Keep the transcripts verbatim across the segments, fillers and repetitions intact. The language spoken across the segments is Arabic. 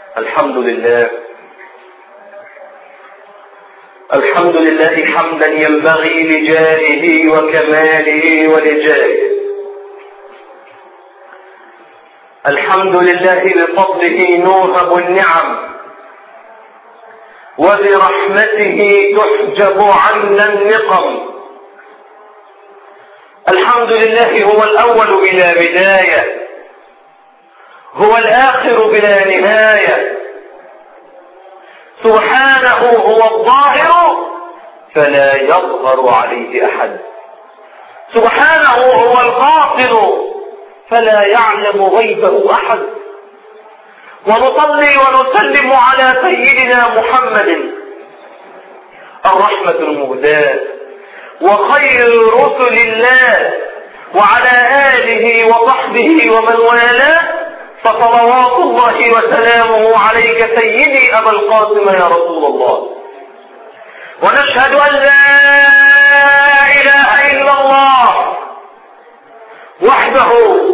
الحمد لله الحمد لله حمدا ينبغي لجاهه وكماله ولجاهه. الحمد لله بفضله نوهب النعم وبرحمته تحجب عنا النقم. الحمد لله هو الأول بلا بداية، هو الآخر بلا نهاية، سبحانه هو الظاهر فلا يظهر عليه أحد، سبحانه هو الباطن فلا يعلم غيبه أحد. ونصلي ونسلم على سيدنا محمد الرحمة المهداة وخير رسل الله وعلى آله وصحبه ومن والاه، فصلوات الله وسلامه عليك سيدي أبا القاسم يا رسول الله. ونشهد أن لا إله إلا الله وحده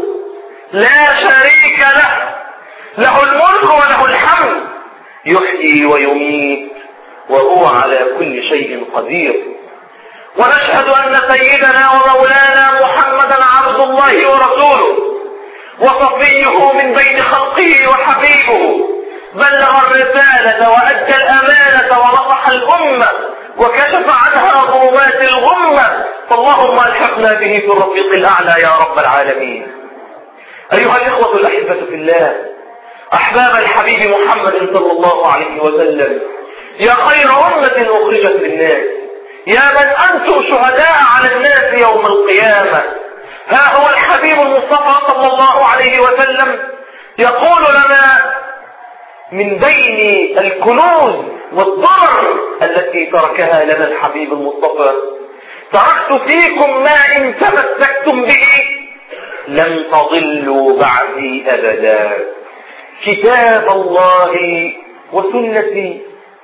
لا شريك له، له الملك وله الحمد، يحيي ويميت وهو على كل شيء قدير. ونشهد أن سيدنا ومولانا محمدا عبد الله ورسوله وصفيه من بين خلقه وحبيبه، بلغ الرسالة وأدى الأمانة ونصح الأمة وكشف عنها ظلمات الغمة، فاللهم الحقنا به في الرفيق الأعلى يا رب العالمين. أيها الإخوة الأحبة في الله، أحباب الحبيب محمد صلى الله عليه وسلم، يا خير أمة أخرجت للناس، يا من أنتم شهداء على الناس يوم القيامة، ها هو الحبيب المصطفى صلى الله عليه وسلم يقول لنا من بين الكنوز والضرر التي تركها لنا الحبيب المصطفى: تركت فيكم ما إن تمسكتم به لن تضلوا بعدي أبدا، كتاب الله وسنتي.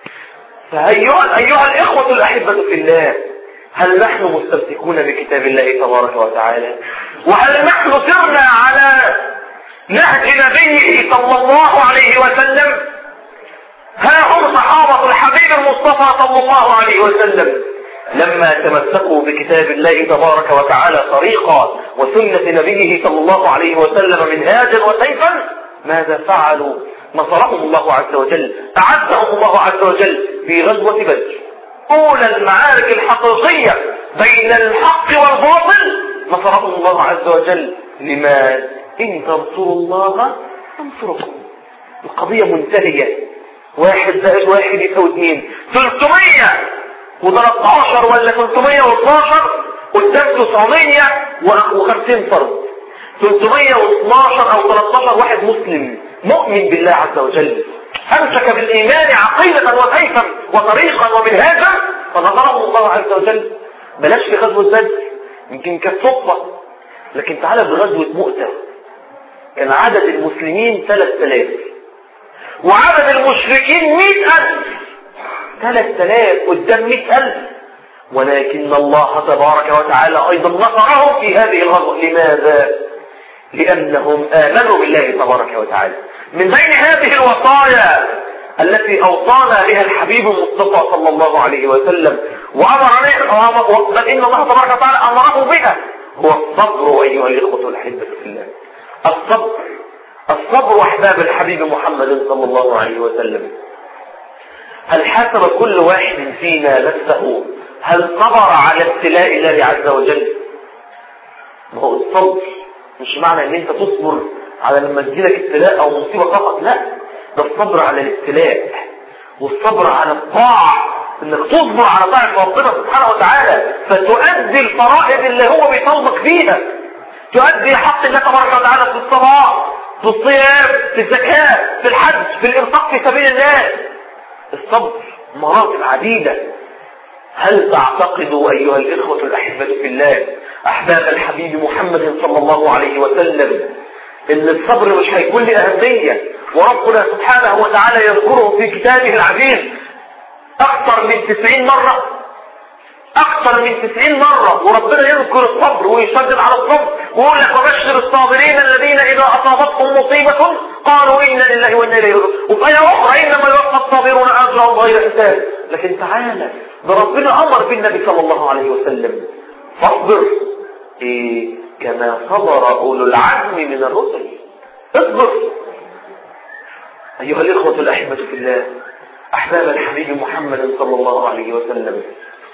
فأيها أيها الإخوة الأحبة في الله، هل نحن مستمسكون بكتاب الله تبارك وتعالى؟ وهل نحن سرنا على نهج نبيه صلى الله عليه وسلم؟ ها هم صحابة الحبيب المصطفى صلى الله عليه وسلم لما تمسكوا بكتاب الله تبارك وتعالى طريقا وسنة نبيه صلى الله عليه وسلم منهاجا وسيفا، ماذا فعلوا؟ نصرهم الله عز وجل، أعزهم الله عز وجل في غزوة بدر، أولى المعارك الحقيقية بين الحق والباطل، نصرهم الله عز وجل. لماذا؟ إن تنصروا الله ينصركم. القضية منتهية، واحد زائد واحد يساوي اثنين، ثلاثمية وثلاثة ولا ثلاثمية واثناشر قدام تسعمية وخمسين فرد، ثلاثمية واثناشر أو ثلاثة عشر واحد مسلم مؤمن بالله عز وجل، أمسك بالإيمان عقيدة وسيفا وطريقا ومنهاجا، فنصره الله عز وجل. بلاش في غزوة بدر، يمكن كانت صدفة، لكن تعالى بغزوة مؤتة كان عدد المسلمين ثلاثة آلاف وعدد المشركين مئة ألف، ثلاثة آلاف قدام مئة ألف، ولكن الله تبارك وتعالى أيضا نصرهم في هذه الغزوة. لماذا؟ لأنهم آمنوا بالله تبارك وتعالى. من بين هذه الوصايا التي أوصانا بها الحبيب المصطفى صلى الله عليه وسلم وأمر بل إن الله تبارك وتعالى أمره بها هو الصبر. أيها الإخوة الأحبة في الله، الصبر الصبر أحباب الحبيب محمد صلى الله عليه وسلم. هل حسب كل واحد فينا نفسه هل صبر على ابتلاء الله عز وجل؟ ما هو الصبر مش معنى ان انت تصبر على لما تجيلك ابتلاء او مصيبه فقط، لا، ده الصبر على الابتلاء والصبر على الطاعه، انك تصبر على طاعه ربنا سبحانه وتعالى فتؤدي الفرائض اللي هو بيطالبك فيها، تؤدي حق الله تبارك وتعالى في الصلاه، في الصيام، في الزكاه، في الحج، في الانفاق في سبيل الله. الصبر مراتب عديده. هل تعتقدوا أيها الإخوة الأحبة في الله أحباب الحبيب محمد صلى الله عليه وسلم إن الصبر مش هيكون له أهمية، وربنا سبحانه وتعالى يذكره في كتابه العزيز أكثر من تسعين مرة، أكثر من تسعين مرة، وربنا يذكر الصبر ويشدد على الصبر ويقول لك: وبشر الصابرين الذين إذا أصابتهم مصيبة قالوا إنا لله وإنا إليه راجعون. وفي آية أخرى إنما يوفى الصابرون أجرهم غير حساب. لكن تعالى ده ربنا أمر بالنبي صلى الله عليه وسلم فاصبر إيه كما صبر أولو العزم من الرسل. اصبر أيها الإخوة الأحبة في الله، أحباب الحبيب محمد صلى الله عليه وسلم،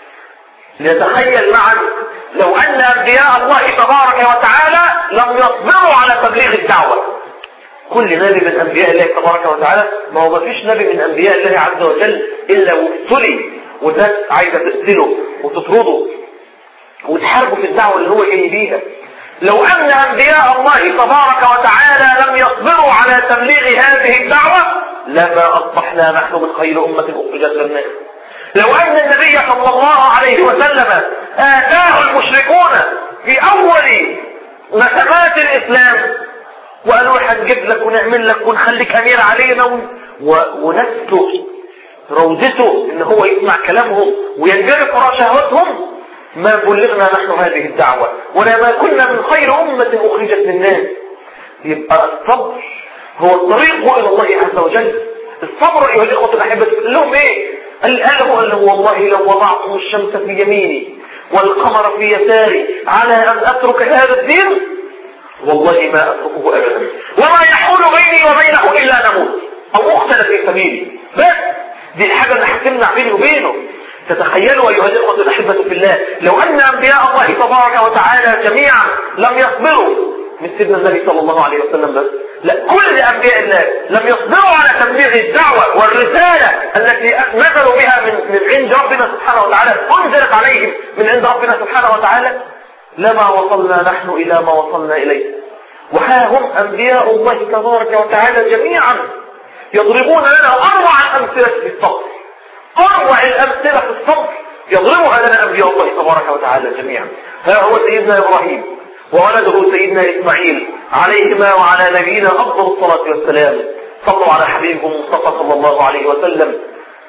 نتخيل معا لو أن أنبياء الله تبارك وتعالى لم يصبروا على تبليغ الدعوة. كل نبي من أنبياء الله تبارك وتعالى، ما هو ما فيش نبي من أنبياء الله عز وجل إلا وابتلي والناس عايزة تقتله وتطرده وتحاربه في الدعوة اللي هو جاي بيها. لو أن أنبياء الله تبارك وتعالى لم يصبروا على تبليغ هذه الدعوة لما أصبحنا نحن من خير أمة أخرجت للناس. لو أن النبي صلى الله عليه وسلم آتاه المشركون في أول مسامات الإسلام وقالوا هنجيب لك ونعمل لك ونخليك أمير علينا ونسته روضته إن هو يسمع كلامهم وينجرف وراء شهوتهم، ما بلغنا نحن هذه الدعوة ولا ما كنا من خير أمة أخرجت للناس. يبقى الصبر هو الطريق إلى الله عز وجل. الصبر أيها الإخوة الأحبة لهم إيه؟ قال له والله لو وضعتم الشمس في يميني والقمر في يساري على أن أترك هذا الدين والله ما أتركه أبدا، وما يحول بيني وبينه إلا نموت أو أقتل في سبيلي. بس دي الحاجة اللي هتمنع بيني وبينه. تتخيلوا أيها الإخوة الأحبة في الله لو أن أنبياء الله تبارك وتعالى جميعا لم يصبروا من سيدنا النبي صلى الله عليه وسلم بس، لا كل أنبياء الله لم يصبروا على تبليغ الدعوة والرسالة التي نزلوا بها من من عند ربنا سبحانه وتعالى، أنزلت عليهم من عند ربنا سبحانه وتعالى، لما وصلنا نحن إلى ما وصلنا إليه. وها هم أنبياء الله تبارك وتعالى جميعا يضربون لنا أروع الأمثلة في الصبر، أروع الأمثلة في الصبر يضربها لنا أنبياء الله تبارك وتعالى جميعا. ها هو سيدنا إبراهيم وولده سيدنا إسماعيل عليهما وعلى نبينا أفضل الصلاة والسلام. صلوا على حبيبكم مصطفى صلى الله عليه وسلم.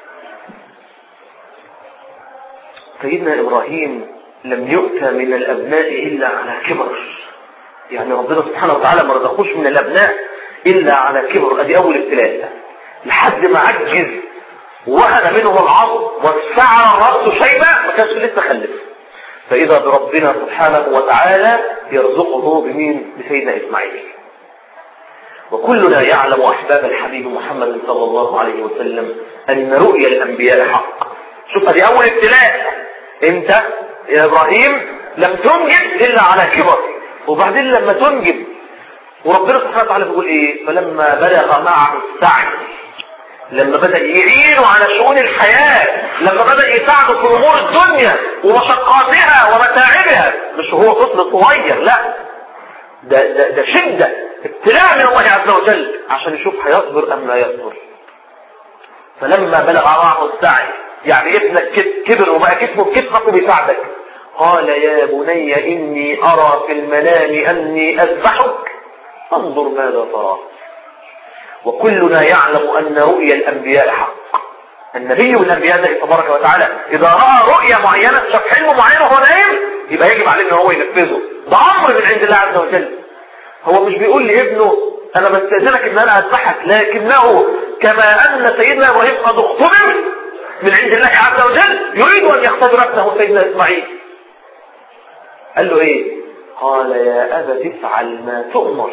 سيدنا إبراهيم لم يؤتى من الأبناء إلا على كبر، يعني ربنا سبحانه وتعالى ما رزقوش من الأبناء إلا على كبر. أدي أول ابتلاء لحد ما عجز وهن منه العظم واستعر الرأس شيبة ما كانش لسه خلف، فإذا بربنا سبحانه وتعالى يرزقه بمين؟ بسيدنا إسماعيل. وكلنا يعلم أحباب الحبيب محمد صلى الله عليه وسلم أن رؤيا الأنبياء حق. شوف هذه أول ابتلاء، أنت يا إبراهيم لم تنجب إلا على كبر، وبعدين لما تنجب وربنا سبحانه وتعالى بيقول إيه؟ فلما بلغ معه السعي، لما بدأ يعينوا على شؤون الحياة، لما بدأ يساعدوا في أمور الدنيا ومشقاتها ومتاعبها، مش هو طفل صغير، لا ده, ده, ده شدة ابتلاء من الله عز وجل عشان يشوف هيصبر أم لا يصبر. فلما بلغ معه السعي يعني ابنك كبر وبقى كتفه بكتفك وبيساعدك، قال يا بني إني أرى في المنام أني أذبحك انظر ماذا ترى. وكلنا يعلم أن رؤيا الأنبياء حق. النبي والأنبياء الله تبارك وتعالى إذا رأى رؤيا معينة، شاف حلم معين وهو نايم، يبقى يجب عليه أنه هو ينفذه. ده أمر من عند الله عز وجل. هو مش بيقول لابنه أنا بستأذنك أن أنا أذبحك، لكنه كما أن سيدنا إبراهيم قد اختبر من عند الله عز وجل يريد أن يختبر ابنه سيدنا إسماعيل. قال له إيه؟ قال يا أبت افعل ما تؤمر،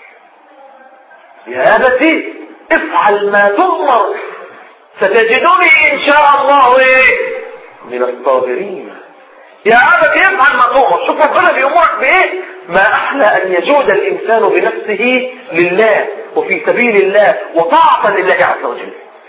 يا أبت افعل ما تؤمر ستجدني إن شاء الله إيه؟ من الصابرين. يا أبت افعل ما تؤمر. شوف ربنا بيأمرك بإيه؟ ما أحلى أن يجود الإنسان بنفسه لله وفي سبيل الله وطاعة لله عز وجل.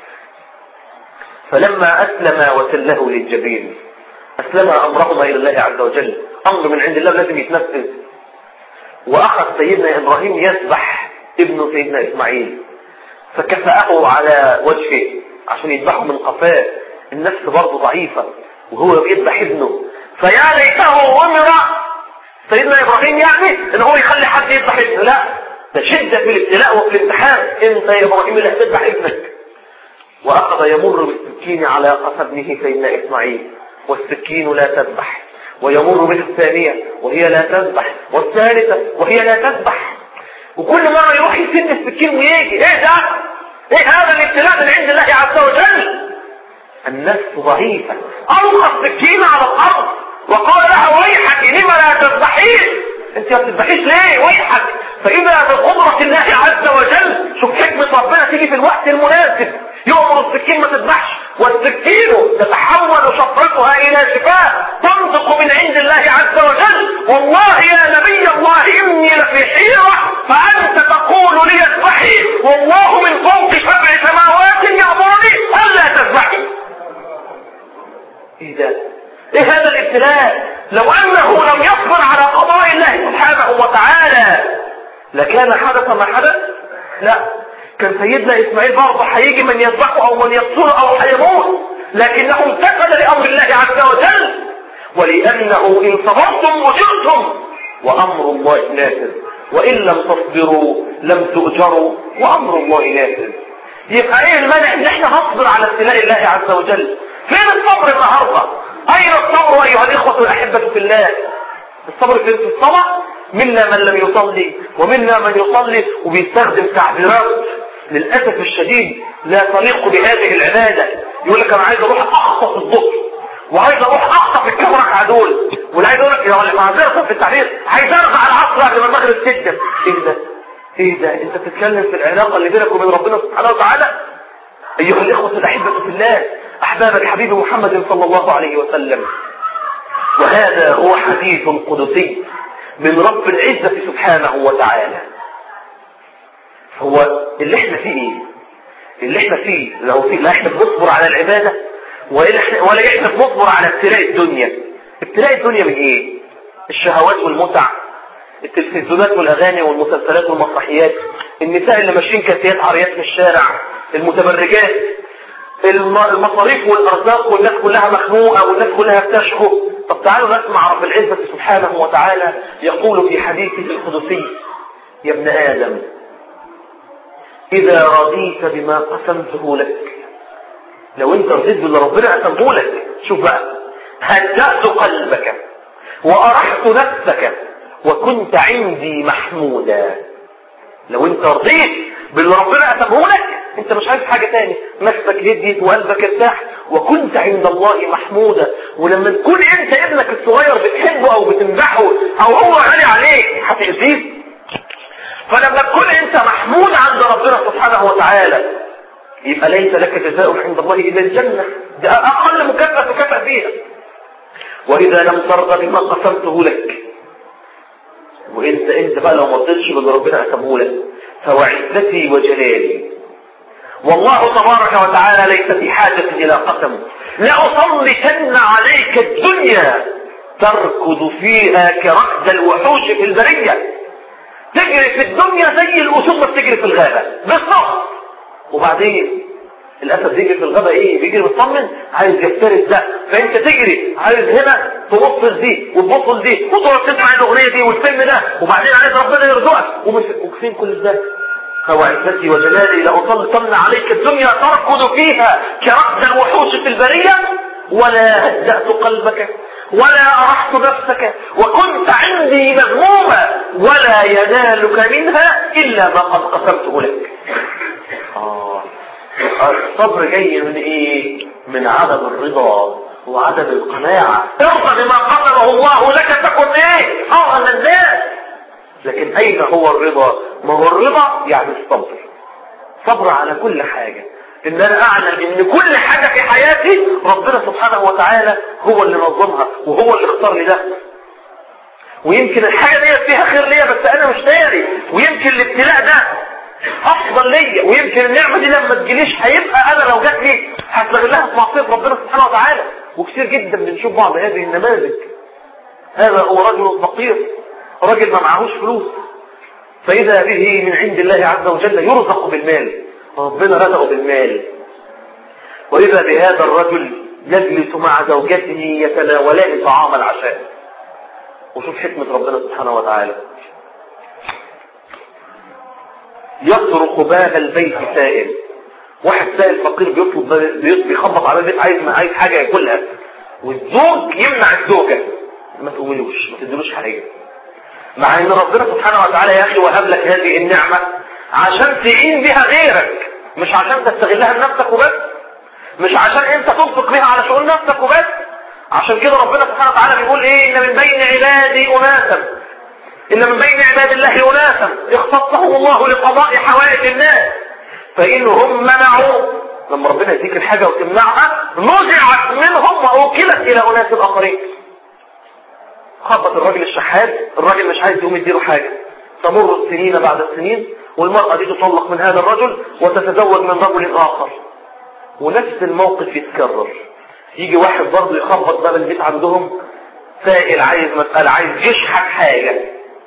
فلما أسلم وتله للجبين، أسلم أمرهما إلى الله عز وجل، أمر من عند الله لازم يتنفذ. وأخذ سيدنا إبراهيم يذبح ابن سيدنا إسماعيل، فكفأه على وجهه عشان يذبحه من قفاه. النفس برضه ضعيفة وهو بيذبح ابنه، فيا ليته أمر سيدنا إبراهيم يعني إن هو يخلي حد يذبح ابنه، لا ده شدة في الابتلاء وفي الامتحان. أنت يا إبراهيم اللي هتذبح ابنك. وأخذ يمر بالسكين على قفا ابنه سيدنا إسماعيل، والسكين لا تذبح، ويمر بالثانية وهي لا تذبح، والثالثة وهي لا تذبح. وكل مرة يروح يسن السكين ويجي. ايه ده؟ ايه هذا الابتلاء من عند الله عز وجل؟ النفس ضعيفة. ألقى السكين على الأرض وقال لها ويحك لما لا تذبحين؟ انت ما بتذبحيش ليه؟ ويحك. فإذا بقدرة الله عز وجل، شوف حكمة ربنا تيجي في الوقت المناسب، يؤمر السكين ما تذبحش، والسكين تتحول شفرتها إلى شفاء تنطق من عند الله عز وجل. والله يا نبي الله إني لفي حيرة فأنت تقول لي اذبحي والله من فوق سبع سماوات يأمرني ألا تذبحي. ايه ده؟ ايه هذا الابتلاء؟ لو انه لم يصبر على قضاء الله سبحانه وتعالى لكان حدث ما حدث؟ لا، كان سيدنا اسماعيل برضه هيجي من يذبحه او من يقتله او هيموت، لكنه امتثل لامر الله عز وجل، ولانه ان صبرتم اجرتم وامر الله نافذ وان لم تصبروا لم تؤجروا وامر الله نافذ. يبقى ايه المانع ان احنا نصبر على ابتلاء الله عز وجل؟ فين الصبر النهارده؟ اين الصبر ايها الاخوه الاحبه في الله؟ الصبر فين؟ في الصلاه. منا من لم يصلي ومنا من يصلي وبيستخدم تعبيرات للاسف الشديد لا تليق بهذه العباده. يقول لك انا عايز اروح اخطف الظهر وعايز اروح اخطف الكام ركعه دول، واللي عايز اقول لك يا معذره في التعبير عايز ارجع العصر قبل ما المغرب تقدم. ايه ده؟ ايه ده؟ انت بتتكلم في العلاقه اللي بينك وبين ربنا سبحانه وتعالى. ايها الاخوه الاحبه في الله، احباب الحبيب محمد صلى الله عليه وسلم، وهذا هو حديث قدسي من رب العزة سبحانه وتعالى. هو اللي احنا فيه ايه؟ اللي احنا فيه لو فيه لا احنا بنصبر على العبادة ولا احنا ولا احنا بنصبر على ابتلاء الدنيا. ابتلاء الدنيا من ايه؟ الشهوات والمتع، التلفزيونات والاغاني والمسلسلات والمسرحيات، النساء اللي ماشيين كاسيات عاريات في الشارع، المتبرجات، المصاريف والارزاق، والناس كلها مخنوقه والناس كلها بتشكو. طب تعالوا نسمع رب العزة سبحانه وتعالى يقول في حديثه القدسي: يا ابن آدم إذا رضيت بما قسمته لك، لو انت رضيت باللي ربنا قسمه لك، شوف بقى، هدأت قلبك وأرحت نفسك وكنت عندي محمودا. لو انت رضيت باللي ربنا قسمه لك انت مش عايز حاجة تاني، نفسك هديت وقلبك ارتاح وكنت عند الله محمودا. ولما تكون انت ابنك الصغير بتحبه او بتمدحه او هو غالي عليك هتأذيه. فلما تكون انت محمود عند ربنا سبحانه وتعالى يبقى ليس لك جزاء عند الله الا الجنة، ده اقل مكافأة تكافئ فيها. واذا لم ترضى بما قسمته لك، وانت انت بقى لو ما رضيتش باللي ربنا قسمه لك، فوعزتي وجلالي والله تبارك وتعالى ليس في حاجة إلى قسم لأسلطن عليك الدنيا تركض فيها كركض الوحوش في البرية. تجري في الدنيا زي الأسود ما بتجري في الغابة بالضبط. وبعدين الأسد بيجري في الغابة ايه؟ بيجري مطمن عايز يفترس ده، فانت تجري عايز هنا تبص دي وتبص دي وتقعد تسمع الأغنية دي والفيلم ده، وبعدين عايز ربنا يرزقك وفين كل ده؟ فوعزتي وجلالي لأسلطن عليك الدنيا تركض فيها كركض الوحوش في البرية ولا هدأت قلبك ولا أرحت نفسك وكنت عندي مذمومة ولا ينالك منها إلا ما قد قسمته لك. آه. الصبر جاي من إيه؟ من عدم الرضا وعدم القناعة. ارضى بما قسمه الله لك تكن إيه؟ أغنى الناس. لكن أين هو الرضا؟ ما هو الرضا يعني الصبر، صبر على كل حاجة، إن أنا أعلم إن كل حاجة في حياتي ربنا سبحانه وتعالى هو اللي نظمها وهو اللي اختار لي ده. ويمكن الحاجة دي فيها خير ليا بس أنا مش داري، ويمكن الابتلاء ده أفضل ليا، ويمكن النعمة دي لما تجيليش هيبقى أنا لو جات لي هستغلها في معصية ربنا سبحانه وتعالى. وكثير جدا بنشوف بعض هذه النماذج. هذا هو رجل فقير، راجل ما معهوش فلوس، فإذا به من عند الله عز وجل يرزق بالمال، ربنا رزقه بالمال. وإذا بهذا الرجل يجلس مع زوجته يتناولان طعام العشاء. وشوف حكمة ربنا سبحانه وتعالى، يصرخ باب البيت سائل، واحد سائل فقير بيطلب بيخبط على البيت عايز عايز حاجة ياكلها، والزوج يمنع الزوجة ما تقولوش ما تدلوش حاجة. مع ان ربنا سبحانه وتعالى يا اخي وهب لك هذه النعمة عشان تعين بها غيرك، مش عشان تستغلها لنفسك وبس، مش عشان انت تنفق بها على شؤون نفسك وبس. عشان كده ربنا سبحانه وتعالى بيقول ايه؟ ان من بين عبادي اناسا ان من بين عباد الله اناسا اختصهم الله لقضاء حوائج الناس فانهم منعوا. لما ربنا يديك الحاجة وتمنعها نزعت منهم واوكلت الى اناس اخرين. خبط الراجل الشحات، الراجل مش عايز يقوم يديله حاجة، تمر السنين بعد السنين والمرأة دي تطلق من هذا الرجل وتتزوج من رجل آخر، ونفس الموقف يتكرر. يجي واحد برضه يخبط باب البيت عندهم، سائل عايز مسألة، عايز يشحت حاجة،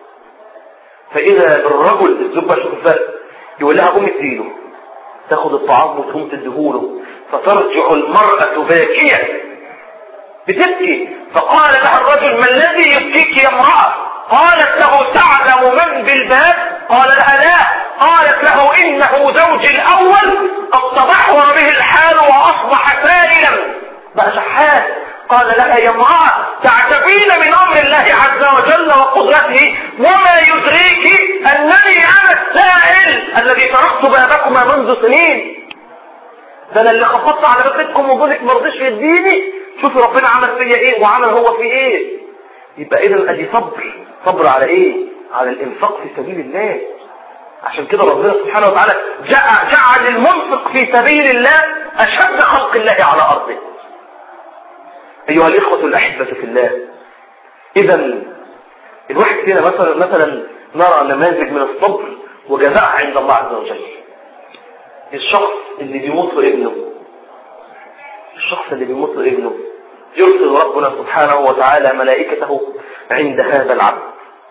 فإذا الرجل الزبة شوف الفرق، يقول لها قوم اديله، تاخد الطعام وتقوم تديهوله، فترجع المرأة باكية بتبكي. فقال لها الرجل: ما الذي يبكيك يا امرأة؟ قالت له: تعلم من بالباب؟ قال لها: لا. قالت له: إنه زوجي الأول قد تدهور به الحال وأصبح سائلا بقى شحات. قال لها: يا امرأة تعجبين من أمر الله عز وجل وقدرته، وما يدريك أنني أنا السائل الذي تركت بابكما منذ سنين، ده أنا اللي خبطت على بابكم وجوزك مرضيش يديني. شوفوا ربنا عمل فيا ايه وعمل هو في ايه. يبقى اذا ادي صبر. صبر على ايه؟ على الانفاق في سبيل الله. عشان كده ربنا سبحانه وتعالى جعل المنفق في سبيل الله اشد خلق الله على ارضه. ايها الاخوة الاحبة في الله، اذا الواحد فينا مثلا مثلا نرى نماذج من الصبر وجزاء عند الله عز وجل. الشخص اللي بيموت ابنه الشخص اللي بيموت ابنه يرسل ربنا سبحانه وتعالى ملائكته عند هذا العبد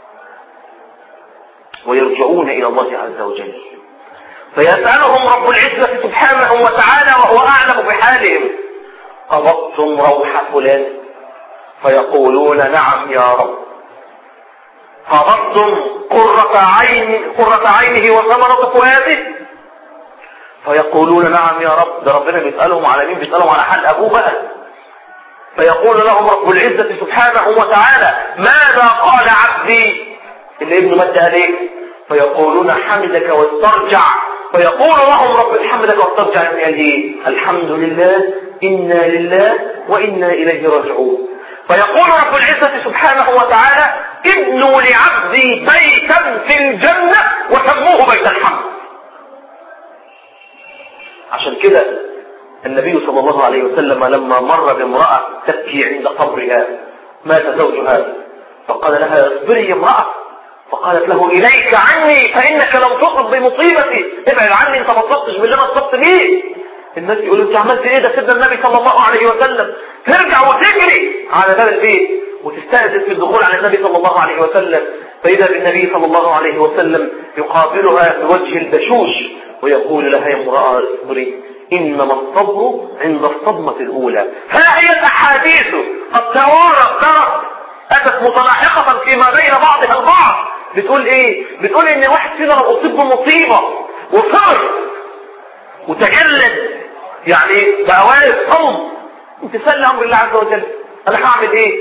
ويرجعون إلى الله عز وجل، فيسألهم رب العزة سبحانه وتعالى وهو أعلم بحالهم: قبضتم روح فلان؟ فيقولون: نعم يا رب. قبضتم قرة عين قرة عينه وثمرة فؤاده؟ فيقولون: نعم يا رب. ده ربنا بيسألهم على مين؟ بيسألهم على حال أبوه بقى. فيقول لهم رب العزة سبحانه وتعالى: ماذا قال عبدي اللي ابنه مد عليه؟ فيقولون: حمدك واسترجع. فيقول لهم رب حمدك واسترجع يعني ايه؟ الحمد لله، إنا لله وإنا إليه راجعون. فيقول رب العزة سبحانه وتعالى: ابنوا لعبدي بيتا في الجنة وسموه بيت الحمد. عشان كده النبي صلى الله عليه وسلم لما مر بامرأة تبكي عند قبرها مات زوجها فقال لها: اصبري يا امرأة. فقالت له: إليك عني فإنك لم تصب بمصيبتي. ابعد عني، انت ما تصبتش باللي انا اصبت بيه. الناس يقولوا: انت عملت ايه؟ ده سيدنا النبي صلى الله عليه وسلم. ترجع وتجري على باب البيت وتستأذن في الدخول على النبي صلى الله عليه وسلم، فإذا بالنبي صلى الله عليه وسلم يقابلها بوجه البشوش ويقول لها: يا امرأة اصبري، إنما الصبر عند الصدمة الأولى. ها هي الأحاديث قد توارت أتت متلاحقة فيما بين بعضها البعض. بتقول إيه؟ بتقول إن واحد فينا لو أصيب بمصيبة وصر وتجلد يعني بقى واقف صوم امتثال لأمر الله عز وجل. أنا هعمل إيه؟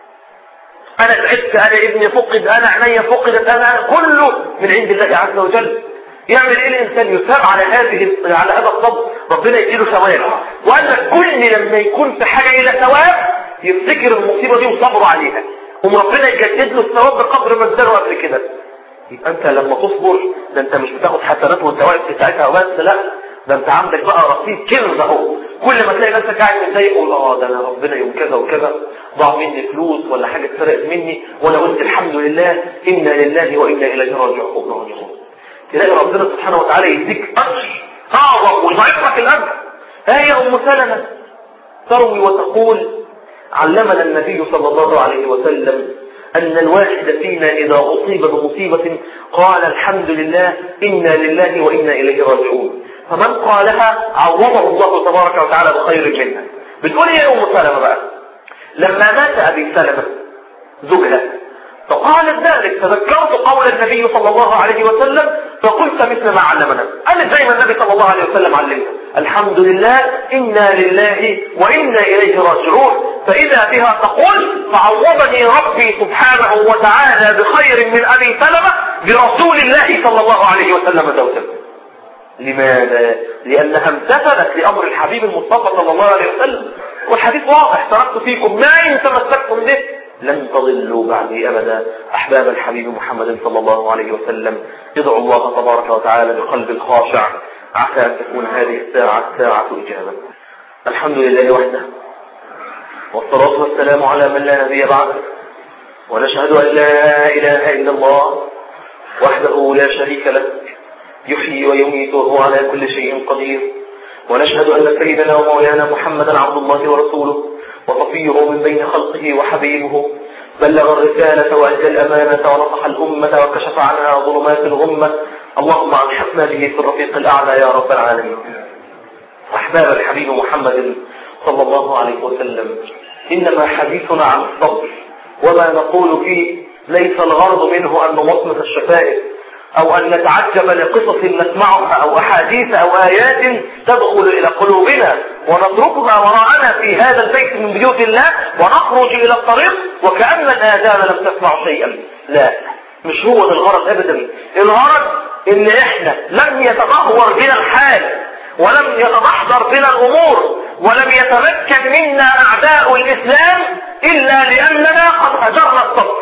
أنا تعبت، أنا ابني فقد، أنا عيني فقدت، أنا كله من عند الله عز وجل. يعمل ايه الانسان؟ يثاب على هذه على هذا الصبر، ربنا يديله ثواب. وقال لك كل لما يكون في حاجه الى ثواب يفتكر المصيبه دي وصبر عليها، وربنا يجدد له الثواب بقدر ما اداله قبل كده. يبقى انت لما تصبر ده انت مش بتاخد حسنات وانت واقف في ساعتها وبس، لا، ده انت عندك بقى رصيد كنز اهو. كل ما تلاقي نفسك قاعد متضايق قول: اه ده انا ربنا يوم كذا وكذا ضاع مني فلوس ولا حاجه اتسرقت مني، وانا قلت الحمد لله انا لله وانا اليه راجعون. تلاقي ربنا سبحانه وتعالى يديك أجر أعظم ويضاعف لك الأجر. هي أم سلمة تروي وتقول: علمنا النبي صلى الله عليه وسلم أن الواحد فينا إذا أصيب بمصيبة قال: الحمد لله إنا لله وإنا إليه راجعون، فمن قالها عوضه الله تبارك وتعالى بخير منها. بتقول يا أم سلمة بقى: لما مات أبي سلمة زوجها فقالت ذلك تذكرت قول النبي صلى الله عليه وسلم فقلت مثل ما علمنا. قالت زي ما النبي صلى الله عليه وسلم علمنا: الحمد لله إنا لله وإنا إليه راجعون. فإذا بها تقول فعوضني ربي سبحانه وتعالى بخير من أبي سلمة برسول الله صلى الله عليه وسلم زوجا. لماذا؟ لأنها امتثلت لأمر الحبيب المصطفى صلى الله عليه وسلم. والحديث واضح: تركت فيكم ما إن تمسكتم به لن تضلوا بعدي أبدا. أحباب الحبيب محمد صلى الله عليه وسلم، ادعوا الله تبارك وتعالى بقلب خاشع، عسى أن تكون هذه الساعة ساعة إجابة. الحمد لله وحده، والصلاة والسلام على من لا نبي بعده، ونشهد أن لا إله إلا الله وحده لا شريك له، يحيي ويميت وهو على كل شيء قدير. ونشهد أن سيدنا ومولانا محمدا عبد الله ورسوله وصفيه من بين خلقه وحبيبه، بلغ الرسالة وأدى الأمانة ونصح الأمة وكشف عنها ظلمات الغمة. اللهم ألحقنا به في الرفيق الأعلى يا رب العالمين. أحباب الحبيب محمد صلى الله عليه وسلم، إنما حديثنا عن الصبر، وما نقول فيه ليس الغرض منه أن نمصمص الشفائف أو أن نتعجب لقصص نسمعها أو أحاديث أو آيات تدخل إلى قلوبنا ونتركها وراءنا في هذا البيت من بيوت الله ونخرج إلى الطريق وكأن الآذان لم تسمع شيئا. لا، مش هو ده الغرض أبدا. الغرض إن إحنا لم يتدهور بنا الحال ولم يتدحضر بنا الأمور ولم يتمكن منا أعداء الإسلام إلا لأننا قد هجرنا الصبر،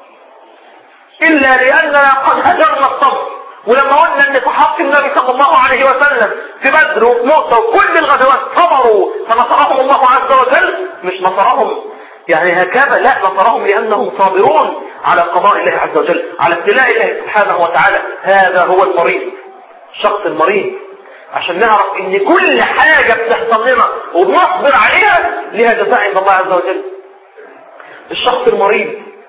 إلا لأننا قد هجرنا الصبر. ولما قلنا أن صحابة النبي صلى الله عليه وسلم في بدر وفي موسى وكل الغزوات صبروا فنصرهم الله عز وجل، مش نصرهم يعني هكذا، لا، نصرهم لأنهم صابرون على قضاء الله عز وجل، على ابتلاء الله سبحانه وتعالى. هذا هو المريض، الشخص المريض، عشان نعرف ان كل حاجة بتحصل لنا وبنصبر عليها لها جزاء عند الله عز وجل. الشخص المريض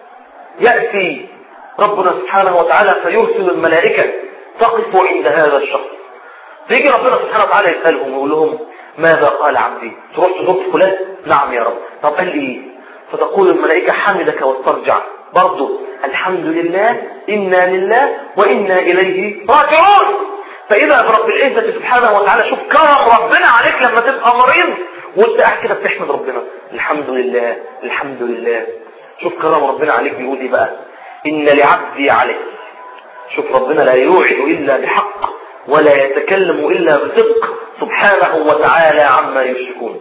يأتي ربنا سبحانه وتعالى فيرسل الملائكة تقف عند هذا الشخص، فيجي ربنا سبحانه وتعالى يسألهم ويقول لهم: ماذا قال عبدي؟ تروح تزور فلان؟ نعم يا رب. طب قال لي ايه؟ فتقول الملائكة: حمدك واسترجع. برضه الحمد لله، إنا لله وإنا إليه راجعون. فإذا برب العزة سبحانه وتعالى، شوف كرم ربنا عليك لما تبقى مريض وانت قاعد كده بتحمد ربنا: الحمد لله الحمد لله. شوف كرم ربنا عليك بيقول ايه بقى: إن لعبدي عليك. شوف ربنا لا يوعد إلا بحق ولا يتكلم إلا بصدق سبحانه وتعالى عما يشركون.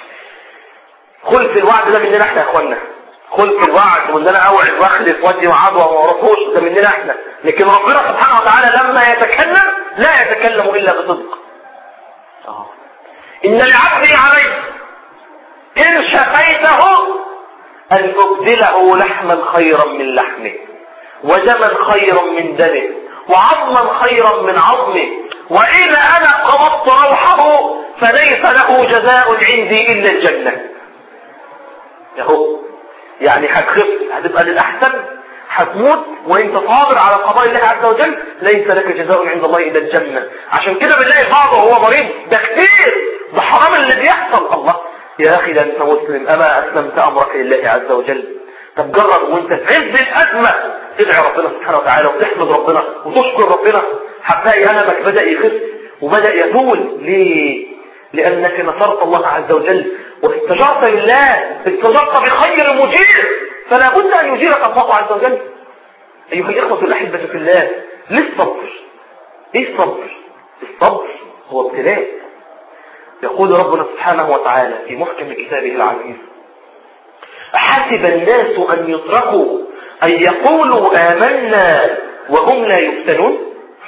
خلف الوعد ده مننا احنا يا اخوانا، خلف الوعد وان انا اوعد واخلف وادي وعد وما اعرفوش ده مننا احنا، لكن ربنا سبحانه وتعالى لما يتكلم لا يتكلم الا بصدق. اه ان لعبدي عليك ان شفيته ان ابدله لحما خيرا من لحمه ودما خيرا من دمه وعظما خيرا من عظمه، واذا انا قبضت روحه فليس له جزاء عندي الا الجنه. يهو يعني هتخف، هتبقى للأحسن، هتموت وانت صابر على قضاء الله عز وجل، ليس لك جزاء عند الله إلا الجنة. عشان كده بنلاقي بعضه وهو مريض: ده كتير، ده حرام اللي بيحصل. الله يا أخي، ده أنت مسلم، أما أسلمت أمرك لله عز وجل. طب جرب وانت في عز الأزمة تدعي ربنا سبحانه وتعالى وتحمد ربنا وتشكر ربنا، هتلاقي ألمك بدأ يخف وبدأ يزول. ليه؟ لأنك نصرت الله عز وجل واستجرت لله، استجرت بخير مجير، فلا بد أن يجيرك الله عز وجل. أيها الإخوة الأحبة في الله، للصبر. إيه الصبر؟ الصبر هو ابتلاء. يقول ربنا سبحانه وتعالى في محكم كتابه العزيز: أحسب الناس أن يتركوا أن يقولوا آمنا وهم لا يفتنون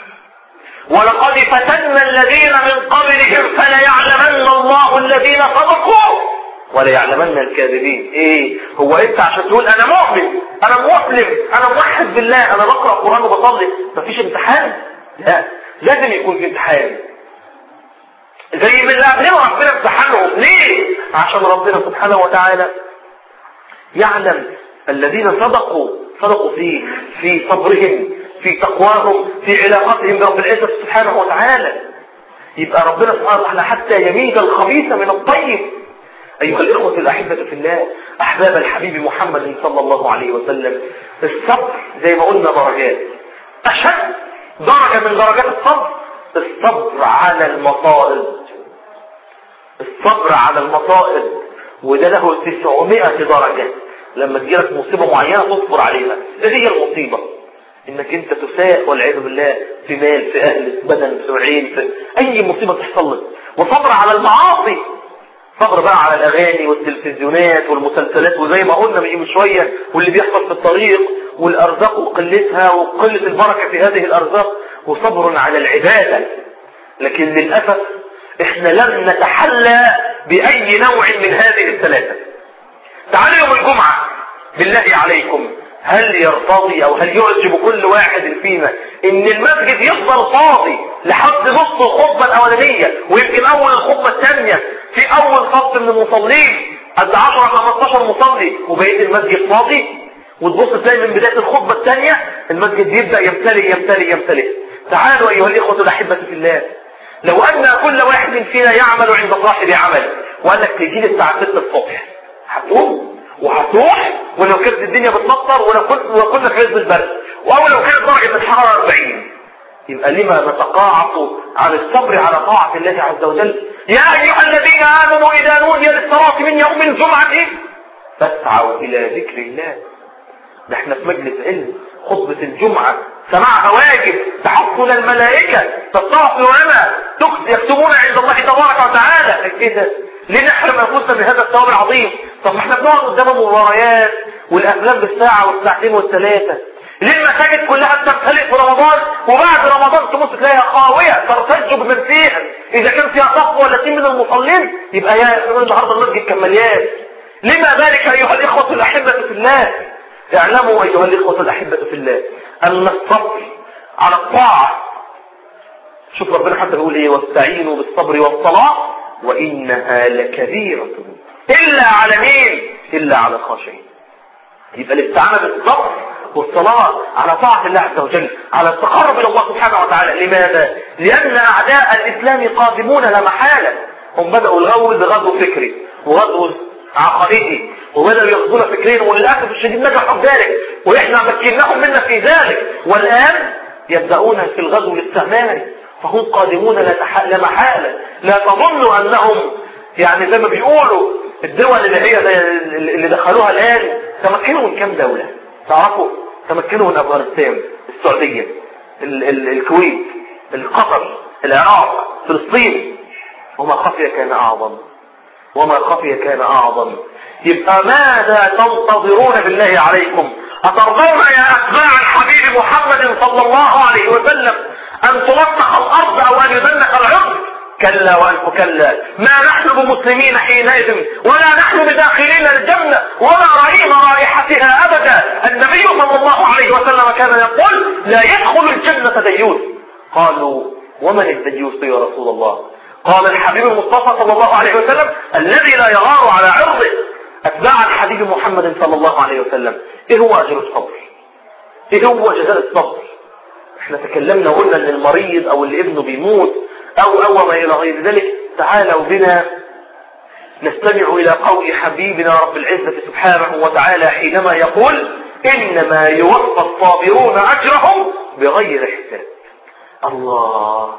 ولقد فتنا الذين من قبلهم فليعلمن الله الذين صدقوا وليعلمن الكاذبين. ايه هو انت عشان تقول انا مؤمن، انا مسلم، انا موحد بالله، انا بقرأ القرآن وبصلي، مفيش امتحان؟ لا، لازم يكون في امتحان. زي ما اللي قبلهم ربنا امتحنهم. ليه؟ عشان ربنا سبحانه وتعالى يعلم الذين صدقوا، صدقوا في في صبرهم، في تقواهم، في علاقتهم برب العزة سبحانه وتعالى. يبقى ربنا سبحانه وتعالى حتى يميز الخبيث من الطيب. أيها الإخوة الأحبة في الله، أحباب الحبيب محمد صلى الله عليه وسلم، الصبر زي ما قلنا درجات. أشد درجة من درجات الصبر الصبر على المصائب. الصبر على المصائب وده له تسعمائة درجة. لما تجيلك مصيبة معينة تصبر عليها. ايه هي المصيبة؟ انك انت تساء والعياذ بالله في مال، في اهل، في بدن، في عين، في اي مصيبة تحصل لك. وصبر على المعاصي، صبر بقى على الاغاني والتلفزيونات والمسلسلات وزي ما قلنا من شوية واللي بيحصل في الطريق والارزاق وقلتها وقلة البركة في هذه الارزاق، وصبر على العبادة. لكن للأسف احنا لم نتحلى بأي نوع من هذه الثلاثة. تعالوا يوم الجمعة بالله عليكم، هل يرتضي او هل يعجب كل واحد فينا ان المسجد يفضل فاضي لحد نص الخطبة الاولانية ويمكن اول الخطبة الثانية في اول خط من المصلين قد عشرة خمستاشر مصلي وبقية المسجد فاضي، وتبص تلاقي من بداية الخطبة الثانية المسجد يبدأ يمتلئ يمتلئ يمتلئ. تعالوا ايها الاخوة الاحبة في الله، لو ان كل واحد فينا يعمل عند صاحب عمل وقال لك تيجي لي الساعة ستة الصبح، هتقوم وهتروح ولو كانت الدنيا بتمطر ولو كنا كنا في عز البرد او لو كانت درجة الحرارة أربعين، يبقى لما نتقاعس عن الصبر على طاعة الله عز وجل؟ يا ايها الذين امنوا اذا نودي للصلاة من يوم الجمعة فاسعوا الى ذكر الله. ده احنا في مجلس علم، خطبة الجمعة سماعها واجب، تحفنا الملائكة تستغفر لنا يكتبون عند الله تبارك وتعالى. كده ليه نحرم انفسنا من هذا الثواب العظيم؟ طب ما احنا بنقعد قدام المباريات والافلام بالساعة والساعتين والثلاثة. ليه المساجد كلها بتمتلئ في رمضان وبعد رمضان تبص تلاقيها خاوية ترتج بمن فيها؟ اذا كان فيها صف ولا اتنين من المصلين يبقى يا النهارده المسجد كان مليان. لما ذلك ايها الاخوة الاحبة في الله؟ اعلموا ايها الاخوة الاحبة في الله ان الصبر على الطاعة، شوف ربنا حتى بيقول ايه، واستعينوا بالصبر والصلاة وانها لكبيرة الا على مين؟ الا على الخاشعين. يبقى الاستعانة بالصبر والصلاة على طاعة الله عز وجل، على التقرب الى الله سبحانه وتعالى. لماذا؟ لان اعداء الاسلام قادمون لا محالة. هم بدأوا الغزو بغزو فكري وغزو عقائدي وبدأوا يغزون فكرين، وللأسف الشديد نجحوا بذلك وإحنا مكناهم منا في ذلك، والآن يبدأون في الغزو الاستعماري، فهم قادمون لا محالة. لا تظنوا أنهم يعني زي ما بيقولوا الدول اللي هي اللي دخلوها الآن تمكنوا من كم دولة؟ تعرفوا؟ تمكنوا من أفغانستان، السعودية، ال ال الكويت، القطر، العراق، فلسطين، وما خفي كان أعظم، وما خفي كان أعظم. يبقى ماذا تنتظرون بالله عليكم؟ أترضون يا أتباع الحبيب محمد صلى الله عليه وسلم أن تلطخ الأرض أو أن يدنك العرض؟ كلا وألف كلا، ما نحن بمسلمين حينئذ ولا نحن بداخلين الجنة ولا رأينا رائحتها أبدا. النبي صلى الله عليه وسلم كان يقول لا يدخل الجنة ديوث. قالوا ومن الديوث يا رسول الله؟ قال الحبيب المصطفى صلى الله عليه وسلم الذي لا يغار على عرضه. أتباع الحبيب محمد صلى الله عليه وسلم، ايه هو أجر الصبر؟ ايه هو جزاء الصبر؟ احنا تكلمنا وقلنا ان المريض او اللي ابنه بيموت او او ما الى غير ذلك. تعالوا بنا نستمع الى قول حبيبنا رب العزة سبحانه وتعالى حينما يقول انما يوفى الصابرون اجرهم بغير حساب. الله،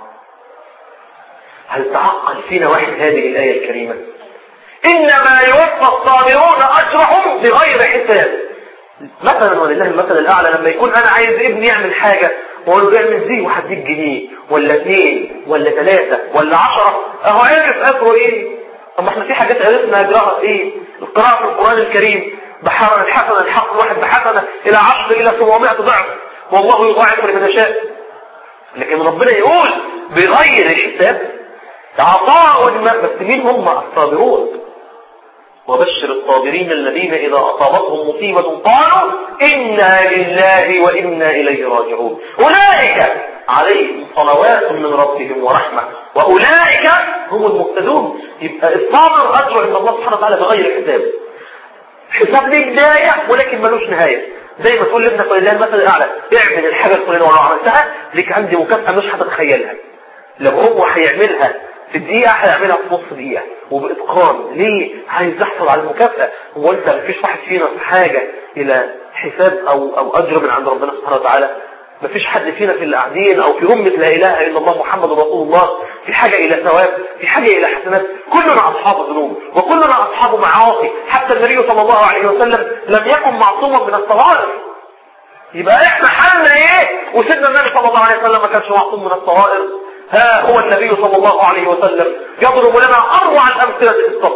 هل تعقل فينا واحد هذه الآية الكريمة؟ إنما يوفى الصابرون أجرهم بغير حساب. مثلا ولله المثل الأعلى، لما يكون أنا عايز ابني يعمل حاجة وأقول له اعمل دي وهديك جنيه ولا اثنين ولا ثلاثة ولا عشرة، أهو عرف أجره إيه؟ طب احنا في حاجات عرفنا أجرها إيه؟ القراءة في القرآن الكريم بحرا الحسنة الحق الواحد بحسنة إلى عشر إلى سبعمائة ضعف، والله يضاعف لمن يشاء. لكن ربنا يقول بغير حساب، عطاء. بس مين هم الصابرون؟ وبشر الصابرين الذين إذا أصابتهم مصيبة قالوا إنا لله وإنا إليه راجعون أولئك عليهم صلوات من ربهم ورحمة وأولئك هم المهتدون. يبقى الصابر أجر عند الله سبحانه وتعالى بغير حساب. حساب ليه بداية ولكن ملوش نهاية. زي ما تقول لابنك ولله المثل الأعلى اعمل الحاجة الفلانية ولو عملتها لك عندي مكافأة مش هتتخيلها. لو هو هيعملها في الدقيقة هيعملها في نص دقيقة وبإتقان. ليه؟ عايز يحصل على المكافأة. هو انت مفيش واحد فينا في حاجة إلى حساب أو, أو أجر من عند ربنا سبحانه وتعالى؟ مفيش حد فينا في اللي قاعدين او في امه لا اله الا الله محمد رسول الله في حاجه الى ثواب، في حاجه الى حسنات. كلنا اصحاب ذنوب وكلنا اصحاب معاصي، حتى النبي صلى الله عليه وسلم لم يكن معصوما من الصغائر. يبقى احنا حالنا ايه؟ وسيدنا النبي صلى الله عليه وسلم ما كانش معصوم من الصغائر. ها هو النبي صلى الله عليه وسلم يضرب لنا اروع الامثله في الصبر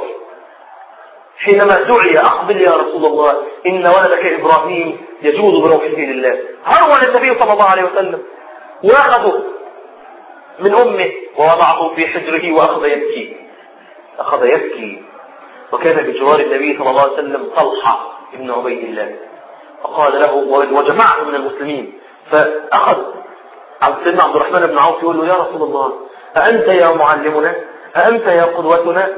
حينما دعي اقبل يا رسول الله ان ولدك ابراهيم يجود بروحه لله. هرول النبي صلى الله عليه وسلم واخذه من امه ووضعه في حجره واخذ يبكي اخذ يبكي وكان بجوار النبي صلى الله عليه وسلم طلحه ابن عبيد الله، فقال له وجماعه من المسلمين، فاخذ سيدنا عبد الرحمن بن عوف يقول له يا رسول الله أأنت يا معلمنا أأنت يا قدوتنا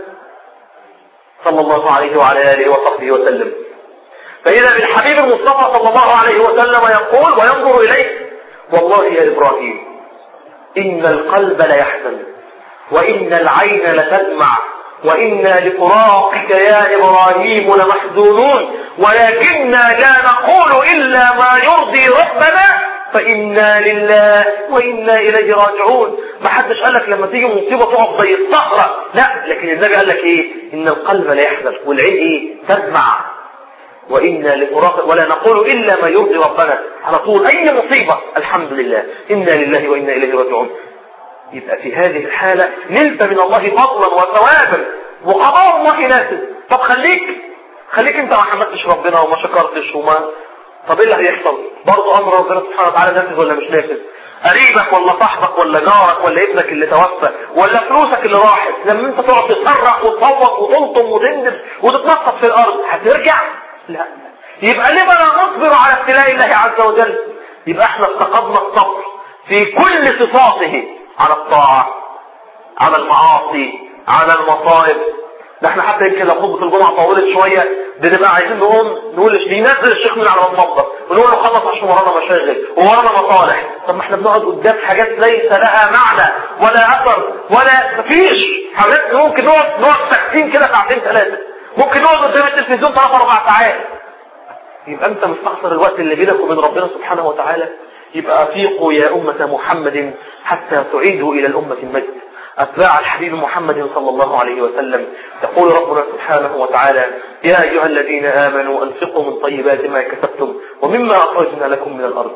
صلى الله عليه وعلى آله وصحبه وسلم. فإذا بالحبيب المصطفى صلى الله عليه وسلم يقول وينظر إليه والله يا إبراهيم إن القلب ليحزن وإن العين لتدمع وإنا لفراقك يا إبراهيم لمحزونون ولكننا لا نقول إلا ما يرضي ربنا فإنا لله وإنا إليه راجعون. ما حدش قال لك لما تيجي مصيبة تقف زي الصخرة، لا، لكن النبي قال لك إيه؟ إن القلب لا يحزن والعين إيه؟ تدمع وإنا لفراق ولا نقول إلا ما يرضي ربنا. على طول أي مصيبة الحمد لله إنا لله وإنا إليه راجعون. يبقى في هذه الحالة نلت من الله فضلا وثوابا وقضاء الله ناسب. طب خليك خليك انت ما حمدتش ربنا وما شكرتش وما طب ايه اللي هيحصل؟ برضه امر ربنا سبحانه وتعالى نافذ ولا مش نافذ؟ قريبك ولا صاحبك ولا جارك ولا ابنك اللي توفى ولا فلوسك اللي راحت، لما انت تقعد تصرخ وتصوت وتلطم وتندب وتتنطط في الارض هترجع؟ لا. يبقى لما لا نصبر على ابتلاء الله عز وجل؟ يبقى احنا افتقدنا الصبر في كل صفاته، على الطاعه، على المعاصي، على المصائب. ده احنا حتى يمكن لو خطبه الجمعه طولت شويه بنبقى عايزين نقوم نقول بينزل الشيخ من على المنبر ونقول له خلص عشان ورانا مشاغل وورانا مصالح. طب ما احنا بنقعد قدام حاجات ليس لها معنى ولا اثر ولا مفيش حاجات ممكن نقعد نقعد ساكتين كده ساعتين ثلاثه، ممكن نقعد قدام التلفزيون ثلاث اربع ساعات. يبقى انت مستخسر الوقت اللي بينك وبين ربنا سبحانه وتعالى. يبقى افيقوا يا امه محمد حتى تعيدوا الى الامه المجد. أتباع الحبيب محمد صلى الله عليه وسلم. يقول ربنا سبحانه وتعالى يا أيها الذين آمنوا أنفقوا من طيبات ما كسبتم ومما أخرجنا لكم من الأرض.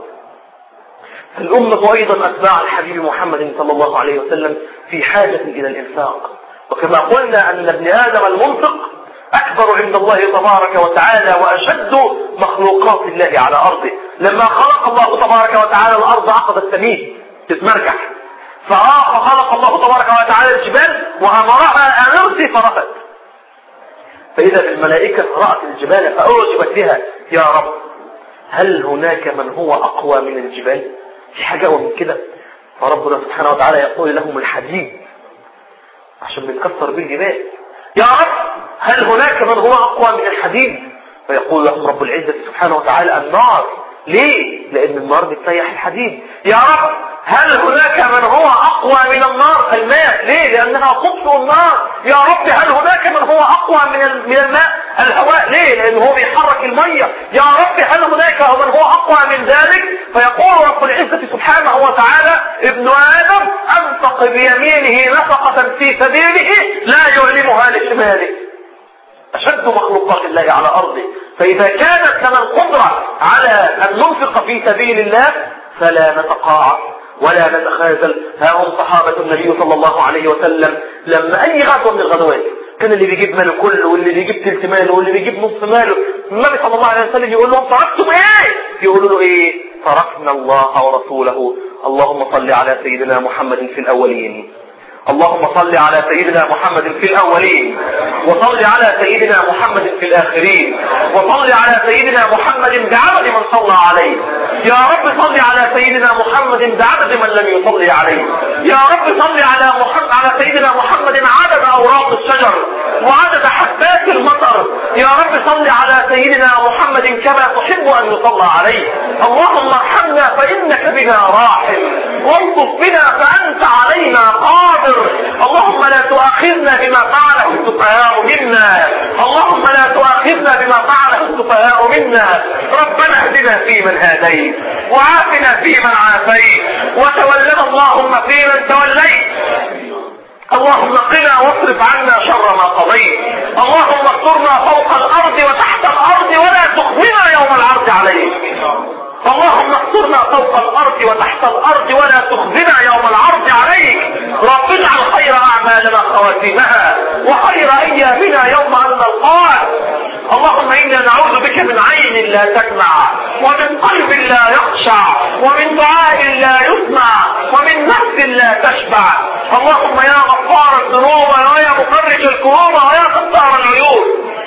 الأمة أيضا أتباع الحبيب محمد صلى الله عليه وسلم في حاجة إلى الإنفاق. وكما قلنا أن ابن آدم المنفق أكبر عند الله تبارك وتعالى وأشد مخلوقات الله على أرضه. لما خلق الله تبارك وتعالى الأرض عقدت تميل تتمرجح، فخلق الله تبارك وتعالى الجبال وأمرها أن ترسي فرفت، فإذا بالملائكة رأت الجبال فأعجبت بها. يا رب هل هناك من هو أقوى من الجبال؟ في حاجة من كده؟ فربنا سبحانه وتعالى يقول لهم الحديد عشان بنكسر به الجبال. يا رب هل هناك من هو أقوى من الحديد؟ فيقول لهم رب العزة سبحانه وتعالى النار. ليه؟ لأن النار بتسيح الحديد. يا رب هل هناك من هو أقوى من النار؟ الماء. ليه؟ لأنها تطفئ النار. يا رب هل هناك من هو أقوى من من الماء؟ الهواء. ليه؟ لأنه هو بيحرك المية. يا رب هل هناك من هو أقوى من ذلك؟ فيقول رب العزة سبحانه وتعالى ابن آدم أنفق بيمينه نفقة في سبيله لا يعلمها لشماله. أشد مخلوقات الله على أرضه. فإذا كانت لنا القدرة على أن ننفق في سبيل الله فلا نتقاعد ولا نتخاذل. ها هم صحابة النبي صلى الله عليه وسلم لما أي غزوة من الغزوات كان اللي بيجيب ماله كله واللي بيجيب تلت ماله واللي بيجيب نصف ماله، النبي صلى الله عليه وسلم يقول لهم تركتم ايه؟ يقولوا له ايه؟ تركنا الله ورسوله. اللهم صل على سيدنا محمد في الأولين، اللهم صل على سيدنا محمد في الأولين، وصل على سيدنا محمد في الآخرين، وصل على سيدنا محمد بعدد من صلى عليه. يا رب صل على سيدنا محمد بعدد من لم يصلي عليه. يا رب صل على محمد على سيدنا محمد عدد أوراق الشجر وعدد حبات المطر. يا رب صل على سيدنا محمد كما تحب أن يصلى عليه. اللهم ارحمنا فإنك بنا راحم، والطف بنا فأنت علينا قادر. اللهم لا تؤاخذنا بما فعله السفهاء منا، اللهم لا تؤاخذنا تؤاخذنا بما فعله السفهاء منا. ربنا اهدنا فيمن هديت وعافنا فيمن عافيت وتولنا اللهم فيمن توليت. اللهم قنا واصرف عنا شر ما قضيت. اللهم استرنا فوق الارض وتحت الارض ولا تخزنا يوم العرض عليك. اللهم استرنا فوق الارض وتحت الارض ولا تخزنا يوم العرض عليك. رب اجعل خير اعمالنا خواتيمها وخير ايامنا يوم ان نلقاك. اللهم انا نعوذ بك من عين لا تدمع ومن قلب لا يخشع ومن دعاء لا يسمع ومن نفس لا تشبع. اللهم يا غفار الذنوب ويا مفرج الكروب ويا غفار العيوب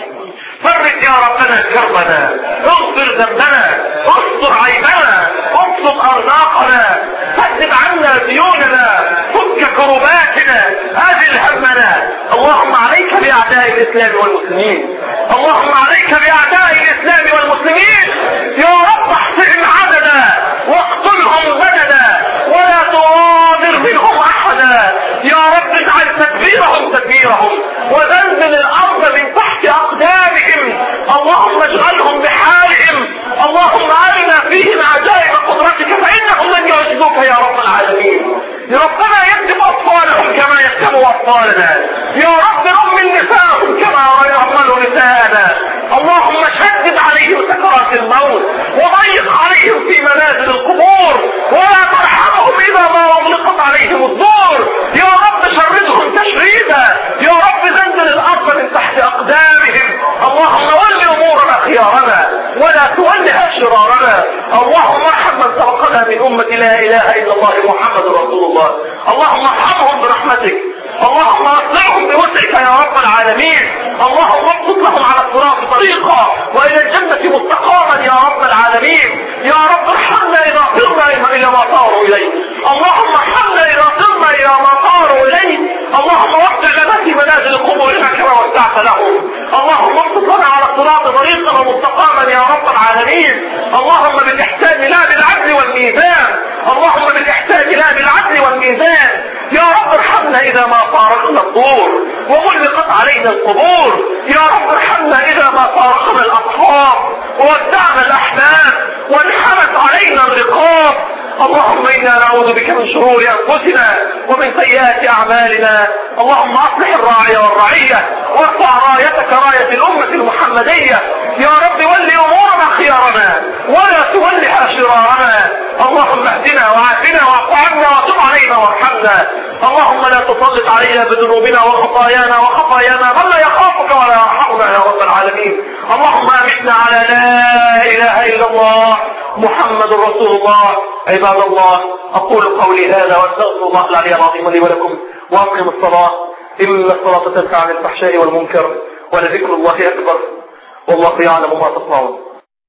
فرج يا ربنا كربنا، اغفر ذنبنا، استر عيبنا، ابسط ارزاقنا، سدد عنا ديوننا، فك كرباتنا، اجل همنا. اللهم عليك باعداء الاسلام والمسلمين. اللهم عليك باعداء الاسلام والمسلمين. يا رب احصهم عددا واقتلهم بددا ولا تغادر منهم احدا. يا رب اجعل تدبيرهم تدبيرهم وزلزل الارض من تحت اقدامهم. اللهم اجعلهم بحالهم. اللهم ارنا فيهم عجائب قدرتك فانهم لن يعجزوك يا رب العالمين. يا ربنا يكتب اطفالهم كما يكتب اطفالنا. يا رب رمل نساءهم كما يرمل نساءنا. اللهم شدد عليهم سكرات الموت وضيق عليهم في منازل القبور ولا ترحمهم اذا ما اغلقت عليهم الدور. يا رب شردهم تشريدا. يا رب زلزل الارض من تحت اقدامهم. اللهم ول امورنا خيارنا ولا تولها شرارنا. اللهم ارحم من سبقنا من امه لا اله الا الله محمد رسول الله. اللهم ارحمهم برحمتك. اللهم اصلحهم بوسعك يا رب العالمين. اللهم ابسط لهم على الصراط طريقا والى الجنه مستقاما يا رب العالمين. يا رب ارحمنا اذا صرنا الى ما صاروا اليه. اللهم ارحمنا اذا صرنا الى ما صاروا اليه. اللهم وسع لنا في منازل قبورنا كما وسعت لهم. اللهم ابسط لنا على الصراط طريقا ومستقاما يا رب العالمين. اللهم بالاحسان لا بالعدل والميزان. اللهم بالاحسان لا بالعدل والميزان. يا رب ارحمنا اذا ما فارقنا الدور وغلقت علينا القبور. يا رب ارحمنا اذا ما فارقنا الاطفال وودعنا الاحلام وانحمت علينا الرقاب. اللهم انا نعوذ بك من شرور انفسنا ومن سيئات اعمالنا. اللهم اصلح الراعي والرعيه وارفع رايتك رايه الامه المحمديه. يا رب ول امورنا خيارنا ولا تولها شرارنا. اللهم اهدنا وعافنا واعف عنا وتب علينا وارحمنا. اللهم لا تسلط علينا بذنوبنا وخطايانا وخطايانا من لا يخافك ولا يرحمنا يا رب العالمين. اللهم امتنا على لا اله الا الله محمد رسول الله. عباد الله اقول قولي هذا واستغفر الله العلي العظيم لي ولكم واقم الصلاه ان الصلاه تنهى عن الفحشاء والمنكر ولذكر الله اكبر والله يعلم ما تصنعون.